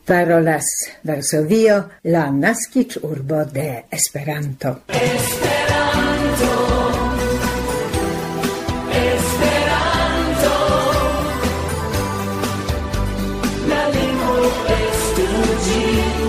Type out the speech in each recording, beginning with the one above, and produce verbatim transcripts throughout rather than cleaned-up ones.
Parolas Varsovio, la naskiĝurbo de Esperanto. Esperanto, Esperanto, la lingvo estu ĝi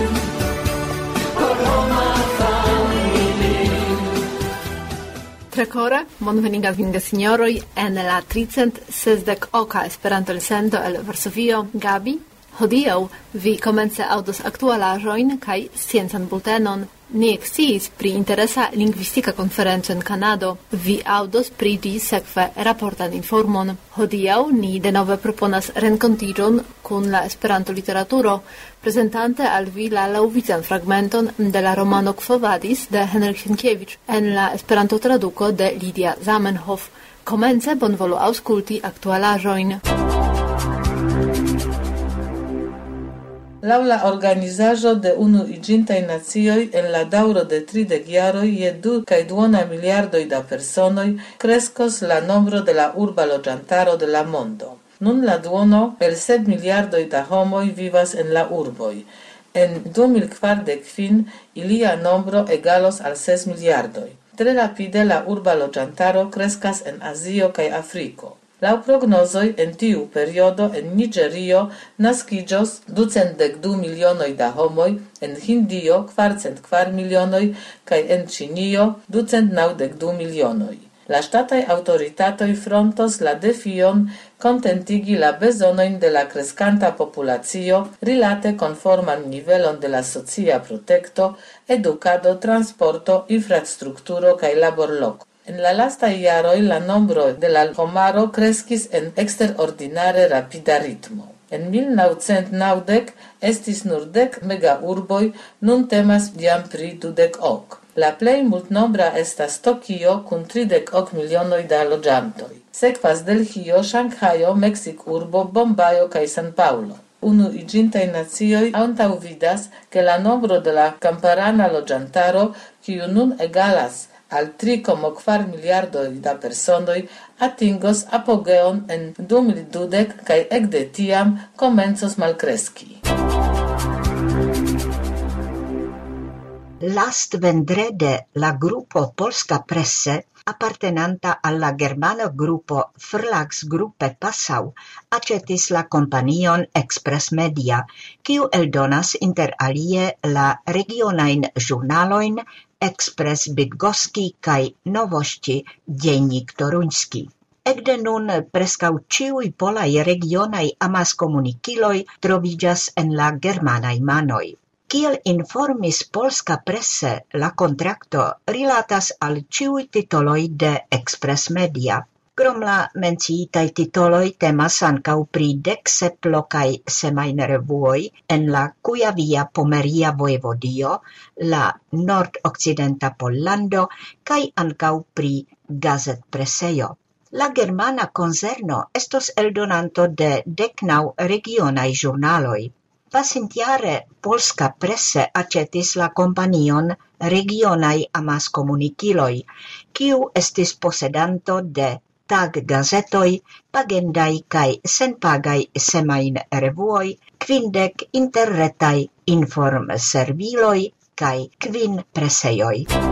por homa familio. Tre kore bonvenigas vin gesinjoroj en la tricent sesdek oka Esperanto-elsendo el Varsovio. Gabi, hodiaŭ vi komence aŭdos aktualaĵojn kaj sciencan bultenon. Ni eksciis pri interesa lingvistika konferenco en Kanado. Vi aŭdos pri ĝi sekve raportan informon. Hodiaŭ ni denove proponas renkontiĝon kun la Esperanto-literaturo, prezentante al vi la laŭvizan fragmenton de la romano Quo Vadis de Henryk Sienkiewicz en la Esperanto-traduko de Lidia Zamenhof. Komence bonvolu aŭskulti aktualaĵojn. Laŭ la organizaĵo de Unuiĝintaj Nacioj en la daŭro de tridek jaroj je du kaj duona miliardoj da personoj kreskos la nombro de la urba loĝantaro de la mondo. Nun la duono el sep miliardoj da homoj vivas en la urboj. En du mil kvardek kvin ilia nombro egalos al ses miliardoj. Tre rapide la urba loĝantaro kreskas en Azio kaj Afriko. Laŭ prognozoj en tiu periodo en Niĝerio naskiĝos ducent dek du milionoj da homoj, en Hindio kvarcent kvar milionoj kaj en Ĉinio ducent naŭdek du milionoj. La ŝtataj aŭtoritatoj frontos la defion kontentigi la bezonojn de la kreskanta populacio rilate konforman nivelon de la socia protekto, edukado, transporto, infrastrukturo kaj laborloko. En la lastaj jaroj la nombro de la homaro kreskis en eksterordinare rapida ritmo. En mil naŭcent naŭdek estis nur dek megaurboj, nun temas jam pri dudek ok. La plej multnombra estas Tokio kun tridek ok milionoj da loĝantoj. Sekvas Delhio, Ŝanghajo, Meksikurbo, Bombajo kaj San Paulo. Unuiĝintaj Nacioj antaŭvidas, ke la nombro de la kamparana loĝantaro, kiu nun egalas al tri komo kvar miliardoj da personoj, atingos apogeon en du mil dudek kaj ekde tiam komencos malkreski. Lastvendrede la grupo Polska Presse, appartenanta alla germana grupo Verlagsgruppe Passau, aĉetis la kompanion Express Media, kiu eldonas inter alie la regionajn ĵurnalojn Express Bydgoski kaj Nowości Dziennik Toruński. Ekde nun preskaŭ ĉiuj polaj regionaj amaskomunikiloj troviĝas en la germanaj manoj. Kiel informis Polska Presse, la kontrakto rilatas al ĉiuj titoloj de Express Media. Krom la menciitaj titoloj temas ankaŭ pri dek sep lokaj semajnrevuoj en la Kujavia-Pomeria Vojevodio, la nord-okcidenta Pollando kaj ankaŭ pri gazetpresejo. La germana konzerno estos eldonanto de dek naŭ regionaj ĵurnaloj. Pasintjare Polska Presse aĉetis la kompanion Regionaj amaskomunikiloj, kiu estis posedanto de tag-gazetoj, pagendaj kaj senpagaj semajnrevuoj, kvindek interretaj informserviloj kaj kvin presejoj.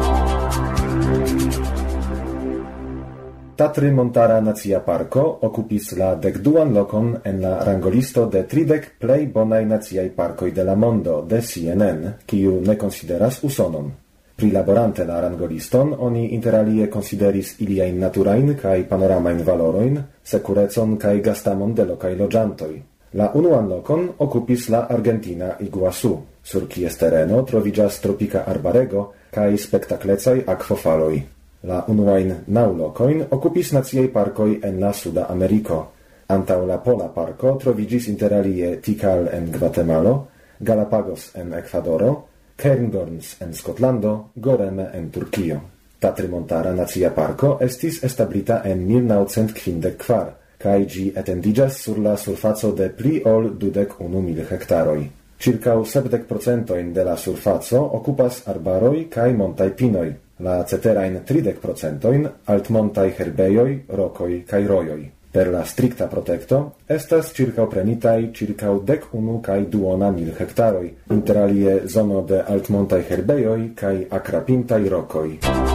Tatry-Montara Nacia Parko okupis la dekduan lokon en la rangolisto de tridek plej bonaj naciaj parkoj de la mondo de C N N, kiu ne konsideras Usonon. Prilaborante la rangoliston, oni interalie konsideris iliajn naturajn kaj panoramajn valorojn, sekurecon kaj gastamon de lokaj loĝantoj. La unuan lokon okupis la Argentina Iguazu, sur kies tereno troviĝas tropika arbarego kaj spektaklecaj akvofaloj. La unuajn naŭ lokojn okupis naciaj parkoj en la Suda Ameriko. Antaŭ la Pola Parko troviĝis interalie Tikal en Gvatemalo, Galapagos en Ekvadoro, Cairngorms en Skotlando, Goreme en Turkio. Tatry-Montara Nacia Parko estis establita en mil naŭcent kvindek kvar, kaj ĝi etendiĝas sur la surfaco de pli ol dudek unu mil hektaroj. Ĉirkaŭ sepdek procentojn de la surfaco okupas arbaroj kaj montaj pinoj, la ceterajn tridek procentojn altmontaj herbejoj, rokoj kaj rojoj. Per la stricta protecto estas circauprenitaj circau dek unu kaj duona mil hektaroj, inter alie zono de altmontaj herbejoj kaj akrapintaj rokoj.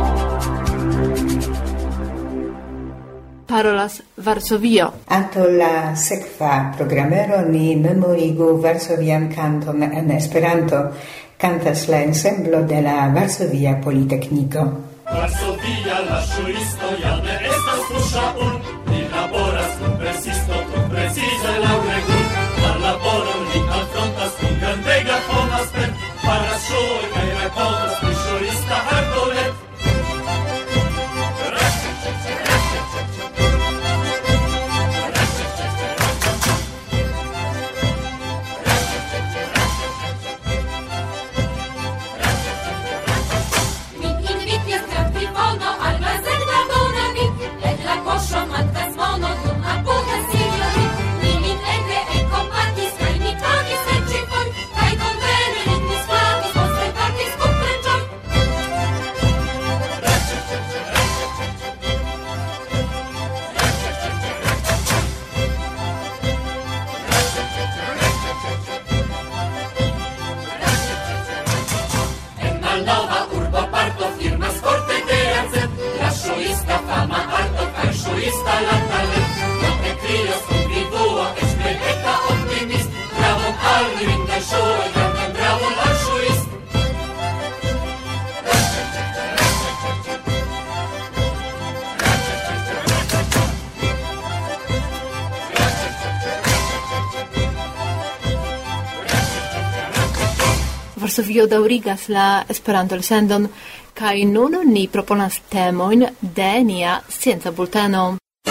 Parolas Varsovio. Anto la sekva programero ni memorigu varsovian kanton en Esperanto, cantas la ensemblo de la Varsovia Politekniko. Varsovia la ŝuisto ja ne estas tuŝa ul, li laboras kun persisto, kun precize laŭ regul. La laboron li alfrontas kun grandega homasper, faras ŝuoj kaj rakontas pri ŝuista artolet. Varsovio daŭrigas la Esperanto-elsendon kaj nun ni proponas temojn de nia scienca bulteno.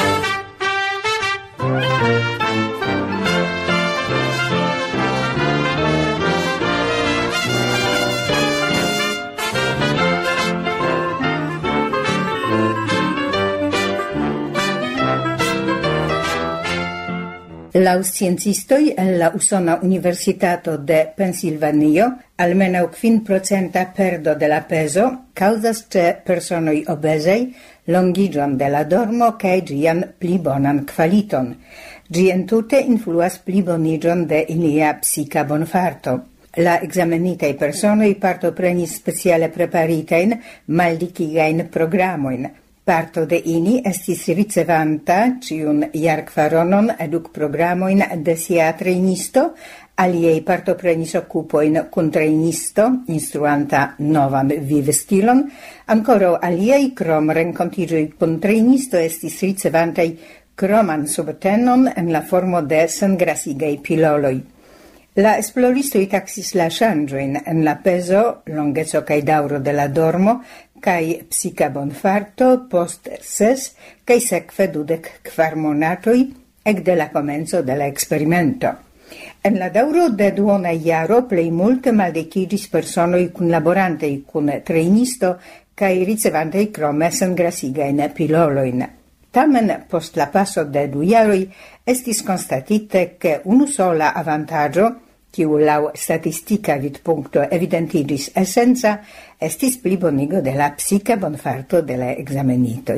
Laŭ sciencistoj en la Usona Universitato de Pensilvanio, almenaŭ kvin procenta perdo de la pezo kaŭzas ĉe personoj obezaj longiĝon de la dormo kaj ĝian pli bonan kvaliton. Ĝi entute influas pliboniĝon de ilia psika bonfarto. La ekzamenitaj personoj partoprenis speciale preparitajn maldikigajn programojn. Parto de ini estis ricevanta ciun jarkvaronon eduk-programojn de sia trejnisto, aliej partoprenis okupoin kun trejnisto, instruanta novan vivstilon, ankoraŭ aliej krom renkontiĝoj kun trejnisto estis ricevantaj kroman subtenon en la formo de sengrasigaj piloloj. La esploristoj taksis la ŝanĝojn en la pezo, longeco kaj daŭro de la dormo, kaj psika bonfarto post ses kaj sekve dudek kvar monatoj ekde la komenco de la eksperimento. En la daŭro de duona jaro plej multe maldekiĝis personoj kunlaborantaj kun trejnisto kaj ricevantaj krome sengrasigajn pilolojn. Tamen post la paso de du jaroj estis konstatite ke unusola avantaĝo, kiu laŭ statistika vidpunkto evidentiĝis esenca, estis plibonigo de la psika bonfarto de la ekzamenitoj.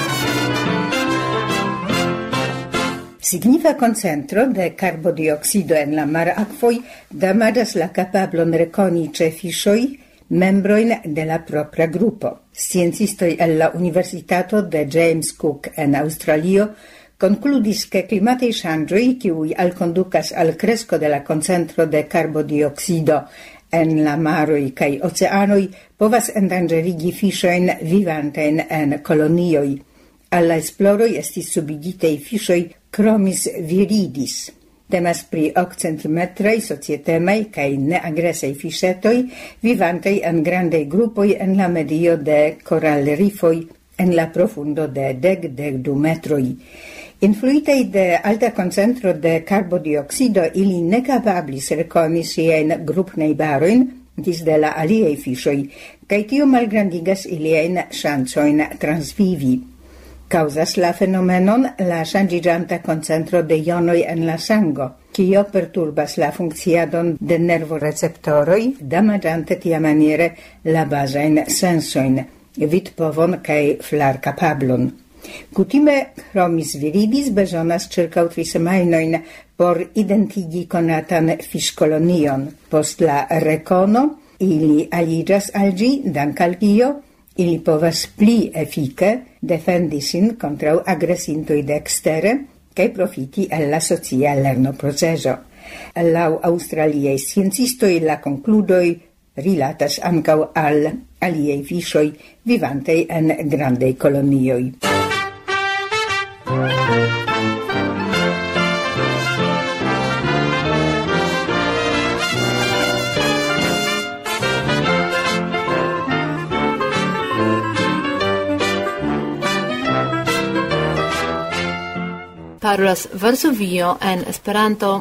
Signifa koncentro de karbodioksido en la marakvoj damaĝas la kapablon rekoni ĉe fiŝoj membrojn de la propra grupo. Sciencistoj el la Universitato de James Cook en Aŭstralio concludis che climatei ŝanĝoj, kiuj alkondukas al kresko de la koncentro de karbodioksido en la maroj kaj oceanoj, povas endanĝerigi fiŝojn vivantajn en kolonioj. Al la esploroj estis subigitej fiŝoj Chromis viridis. Temas pri okcentimetraj societemaj kaj neagresaj fiŝetoj, vivantaj en grandaj grupoj en la medio de koralrifoj en la profundo de dek dek du metroj. Influitei de alta concentro de carbodioxido, ili ne capablis rekoni siajn grupnejbarojn disde la aliaj fiŝoj, kaj tio malgrandigas iliajn ŝancojn transvivi. Causas la fenomenon la ŝanĝiĝanta concentro de jonoj en la sango, kio perturbas la funkciadon de nervoreceptoroj, damaĝante tiamaniere la bazajn sensojn, vidpovon kaj flarkapablon. Kutime chromis viridis bezonas circa tri semajnojn por identigi konatan fiŝkolonion. Post la rekono ili aliĝas al ĝi dank al kio ili povas pli efike defendi sin kontraŭ agresintoj de ekstere kaj profiti el la socia lernoprocezo. Laŭ aŭstraliaj sciencistoj la konkludoj rilatas ankaŭ al aliaj fiŝoj vivantej en grandaj kolonioj. Parolas Varsovio en Esperanto.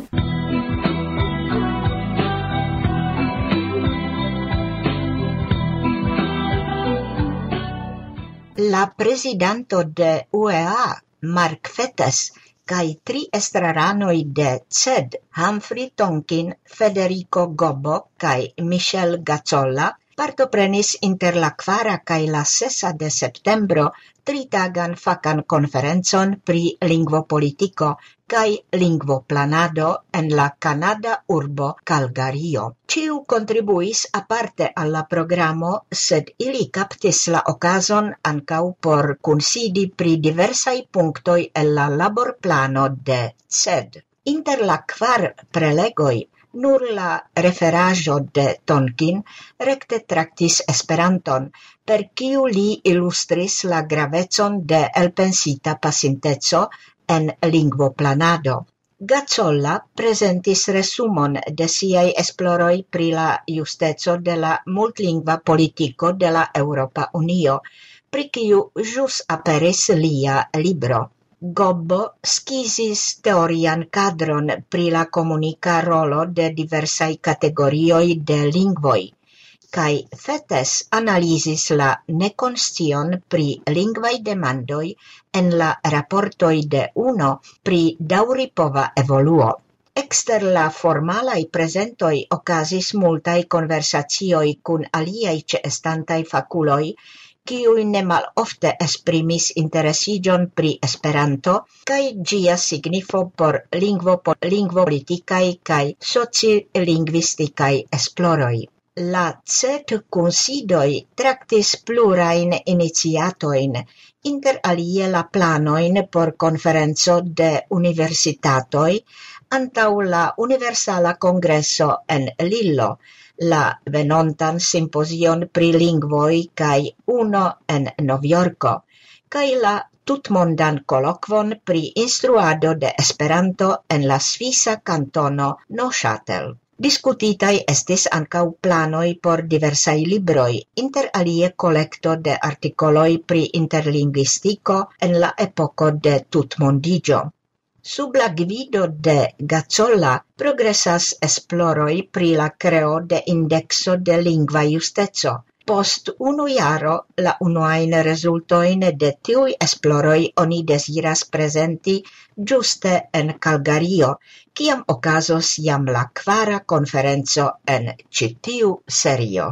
La prezidanto de U E A, Mark Fettes, kaj tri estraranoj de C E D, Humphrey Tonkin, Federico Gobbo kaj Michel Gazzolla, partoprenis inter la kvara kaj la sesa de septembro tritagan fakan konferencon pri lingvopolitiko kaj lingvoplanado en la kanada urbo Calgario. Ciu contribuis aparte alla programo, sed ili captis la okazon ankaŭ por kunsidi pri diversaj punktoj el la laborplano de C E D. Inter la kvar prelegoj nur la referaĵo de Tonkin rekte traktis Esperanton, per kiu li ilustris la gravecon de elpensita pasinteco en lingvoplanado. Gazzolla presentis resumon de siaj esploroj pri la justeco de la multlingva politiko de la Eŭropa Unio, pri kiu ĵus aperis lia libro. Gobbo skizis teorian kadron pri la komunika rolo de diversaj kategorioj de lingvoj, kaj Fettes analizis la nekonscion pri lingvaj demandoj en la raportoj de UNO pri daŭripova evoluo. Ekster la formalaj prezentoj okazis multaj konversacioj kun aliaj ĉeestantaj fakuloj, kiuj ne malofte esprimis interesiĝon pri Esperanto kaj ĝia signifo por lingvopolitikaj kaj socilingvistikaj esploroj. La C E D kunsidoj traktis plurajn iniciatojn, inter alie la planojn por konferenco de universitatoj antaŭ la Universala Kongreso en Lillo, la venontan simpozion pri lingvoj kaj UNO en Novjorko, kaj la tutmondan kolokvon pri instruado de Esperanto en la svisa kantono Neuchâtel. Diskutitaj estis ankaŭ planoj por diversaj libroj, inter alie kolekto de artikoloj pri interlingvistiko en la epoko de tutmondiĝo. Sub la gvido de Gazzolla progresas esploroj pri la kreo de indekso de lingva justeco. Post unu jaro la unuajn rezultojn de tiuj esploroj oni deziras prezenti ĝuste en Calgario, kiam okazos jam la kvara konferenco en ĉi tiu serio.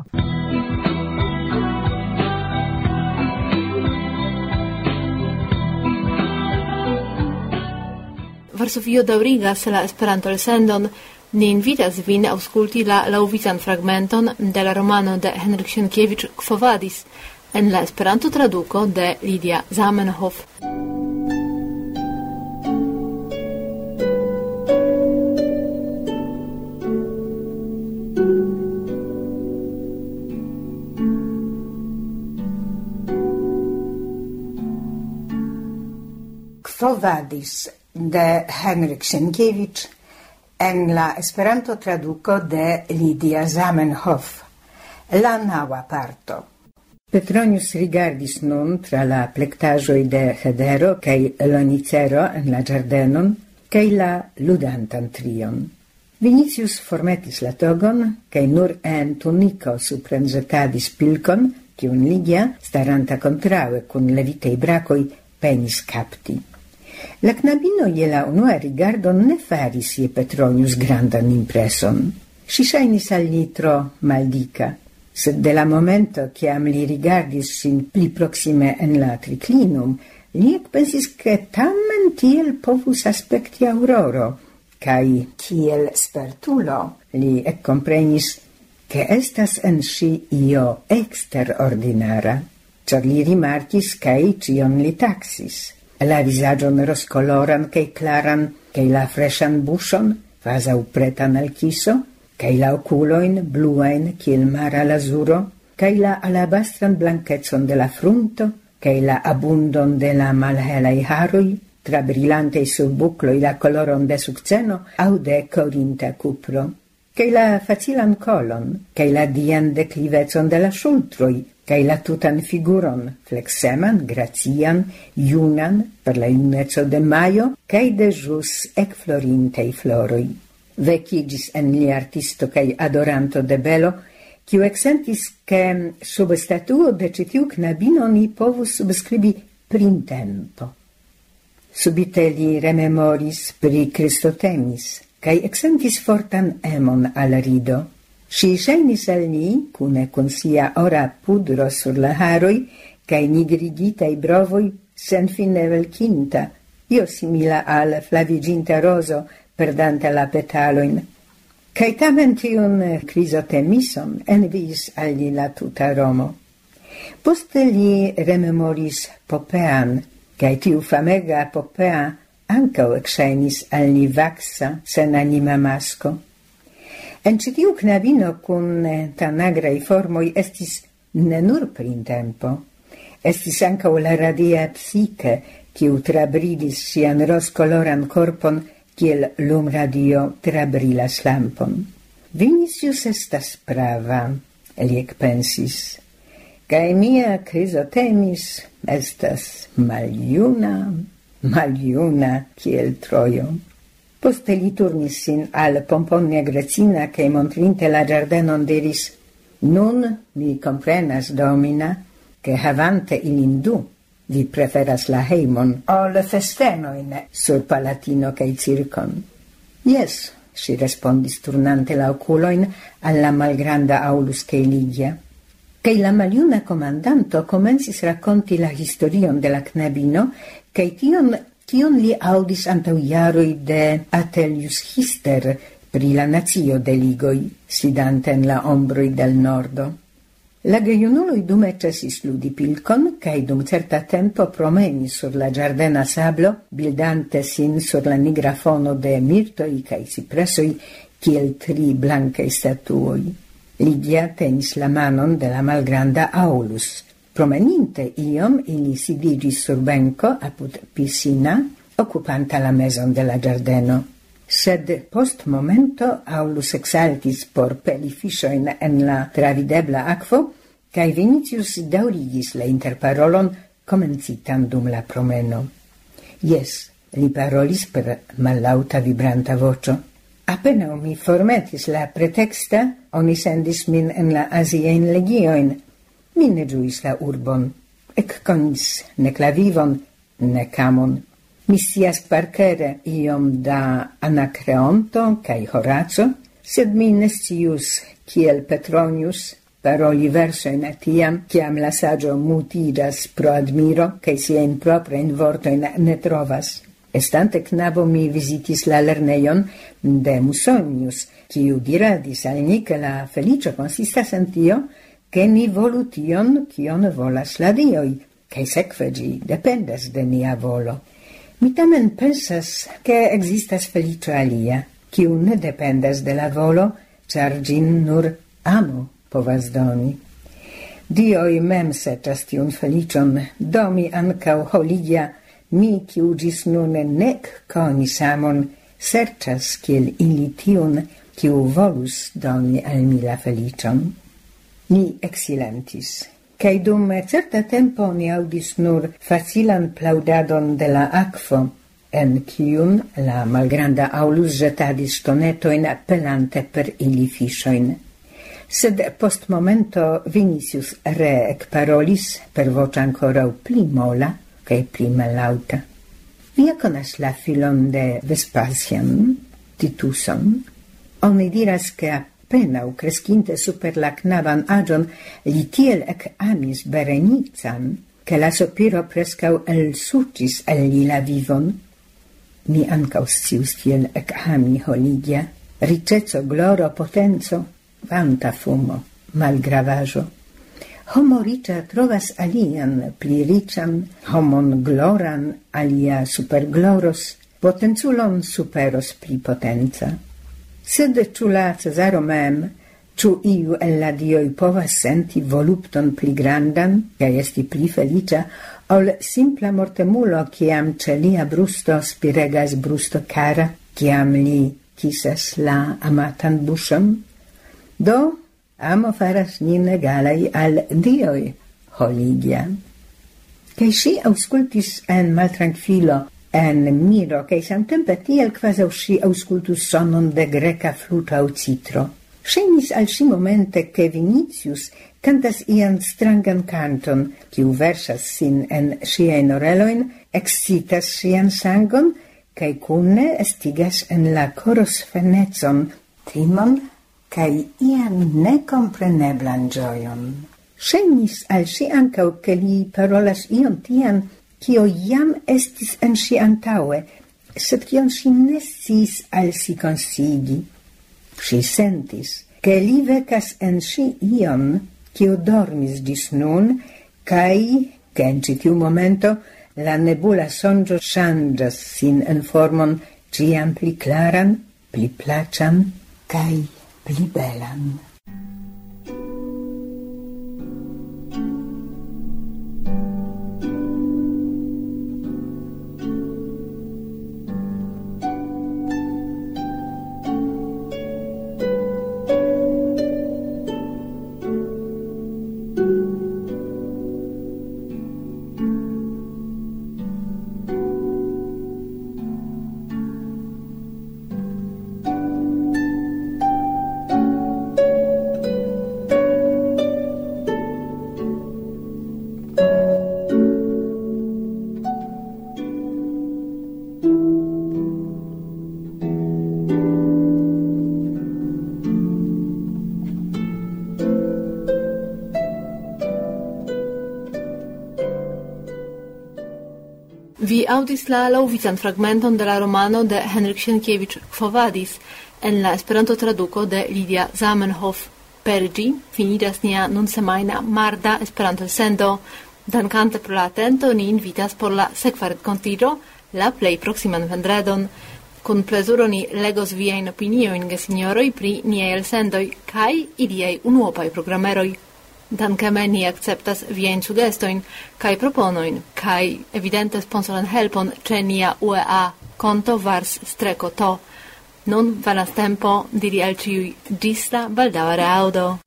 Varsovio daŭrigas la Esperanto-elsendon. Ni invitas vin aŭskulti la laŭvican fragmenton de la romano de Henryk Sienkiewicz Quo Vadis en la Esperanto-traduko de Lidia Zamenhof. Quo Vadis de Henryk Sienkiewicz en la Esperanto traduko de Lidia Zamenhof. La naŭa parto. Petronius rigardis nun tra la plektaĵoj de Hedero kaj Lonicero en la ĝardenon kaj la ludantan trion. Vinicius formetis la togon kaj nur en tuniko suprenzetadis pilkon, kiun Lidia, staranta kontraŭe kun levitaj brakoj, penis kapti. La knabino je la unua rigardo ne faris je Petronius grandan impreson. Si ŝajnis al li tro maldika, sed de la momento kiam li rigardis sin pli proksime en la triklinum, li ekpensis, ke tamen tiel povus aspekti auroro, kai kiel spertulo li ekkomprenis, che estas en si io exterordinara, char li rimarkis cae cion li taxis. La visagion roscoloran cae claran, cae la freshan buŝon, fasau pretan al kiso, cae la oculoin bluain kiel mara lazuro, cae la alabastran blancetson de la frunto, cae la abundon de la malhelai harui, tra brillantei surbucloi la coloron de succeno, au de corinta cupro. Cae la facilan colon, cae la dian declivezon de la ŝultroj, cae la tutan figuron, flexeman, gracian, junan, per la juneco de majo, cae de jus ecflorintei floroi. Vecigis en li artisto cae adoranto de belo, kiu exsentis che sub statuo de citiu knabino ni povus subscribi printempo. Subite li rememoris pri Cristotemis, cae exsentis fortan emon al rido. Si ŝajnis al li, cune con sia ora pudro sur la haroj, cae nigrigitaj brovoj, senfine velkinta, io simila al flaviginta rozo, perdanta la petalojn. Cae tamen tiun Crisotemison enviis al li la tuta Romo. Poste li rememoris Popean, cae tiu famega Popea ancao exenis al li vaxa sen anima masco. En citiu knabino cun tanagrei formoi estis ne nur printempo, estis ancao la radia psiche, kiu trabridis sian roscoloran corpon, kiel lum radio trabrilas lampon. Vinicius estas prava, li ekpensis, cae mia Crisotemis estas maljuna, maljuna kiel Trojo. Poste li turnis sin al Pomponia Grecina, che montrinte la giardenon diris, nun mi comprenas, domina, che havante ilin du, vi preferas la heimon ol festenoin sur Palatino cae circon. Yes, si respondis turnante la oculoin alla malgranda Aulus cae Ligia. Cae la maljuna comandanto comencis racconti la historion de la knabino, cae tion Tion li audis antau jaroi de Atelius Hister pri la nazio de ligoi, sidante en la ombroi del nordo. La gejunuloi dume cesis ludi pilkon, cae dum certa tempo promenis sur la giardena sablo, bildante sin sur la nigra fono de mirtoi cae cipresoi, kiel tri blancai statuoi. Ligia tenis la manon de la malgranda Aulus. Promeninte iom, ili sidigis sur benco apud piscina, occupanta la meson de la giardeno. Sed post momento Aulus exaltis por peli fishoin en la travidebla aquo, cae Vinicius daurigis la interparolon comencitan dum la promeno. Yes, li parolis per malauta vibranta vocio. Appena mi formetis la pretexta, oni sendis min en la Asien legioin. Mi ne giuis la urbon, ec conis nec la vivon, nec amon. Mi scias parcere iom da Anacreonto cae Horacio, sed mi ne scius, kiel Petronius, paroli versoin etiam, ciam la saggio mutigas pro admiro, cae sien proprein vortoin ne trovas. Estante knabo mi visitis la lerneion de Musonius, kiu diradis al ni che la felicio consistas en tio, che ni volu tion, kion volas la dioi, cae sekve gi dependas de nia volo. Mi tamen pensas che existas felicio alia, kiu ne dependas de la volo, char gin nur amo povas doni. Dioi mem serĉas tiun felicion, do mi ankaŭ holigia, mi kiu ĝis nun nek konis amon, serĉas kiel ili tiun, kiu volus doni al mi la felicion. Ni exilentis, cae dum certa tempo ni audis nur facilan plaudadon de la aquo, en cium la malgranda Aulus jetadis tonetoin pelante per ili fishoin. Sed post momento Vinicius re ecparolis per voce ancora pli mola cae pli malauta. Via conas la filon de Vespasian, Tituson? Oni diras che penau crescinte super la knaban agion, li tiel ec amis Berenicam, che la sopiro prescau el sucis el li la vivon. Mi ancau scius tiel ec ami holigia, ricezo, gloro, potenzo, vanta fumo, malgravajo. Homo ricia trovas alian, pli rician, homon gloran, alia supergloros, potenculon superos pli potenza. Sed ciù la Cesaro mem, ciù iu el la dioi povas senti volupton pli grandan, ca esti pli felicia, ol simpla mortemulo, ciam ce lia brusto spiregas brusto cara, ciam li kisas la amatan buŝon? Do, amo faras nin egalai al dioi, holigia. Kai si auscultis en maltrankvilo, en miro, kai samtempe tiel quasau si auscultus sonon de greca fluta au citro. Scenis al si momente che Vinicius cantas ian strangan canton, kiu versas sin en siain oreloin, excitas sian sangon, kai cune estigas en la coros fenecon timon, kai ian necompreneblan gioion. Scenis al si ancau che li parolas ion tian, kio jam estis en si antaue, sed kion si nescis al si consigi. Si sentis, che li vecas en si ion, kio dormis dis nun, kai, che en citiu momento, la nebula sonjo changas sin en formon ciam pli claran, pli placian, kai pli belan. Vi audis la laŭvican fragmenton de la romano de Henryk Sienkiewicz Quo Vadis en la Esperanto traduko de Lidia Zamenhof. Per ĝi finiĝas nia nunsemajna marda Esperanto-elsendo. Dankante pro la atento, ni invitas por la sekva renkontiĝo la plej proksiman vendredon. Kun plezuro ni legos viajn opiniojn, gesinjoroj, pri niaj elsendoj kaj iliaj unuopaj programeroj. Dankeme ni akceptas viajn sugestojn kaj proponojn kaj evidente sponsoran helpon ĉe nia U E A konto Vars streko to. Nun venas tempo diri al ĉiuj ĝis la baldaŭa reaŭdo.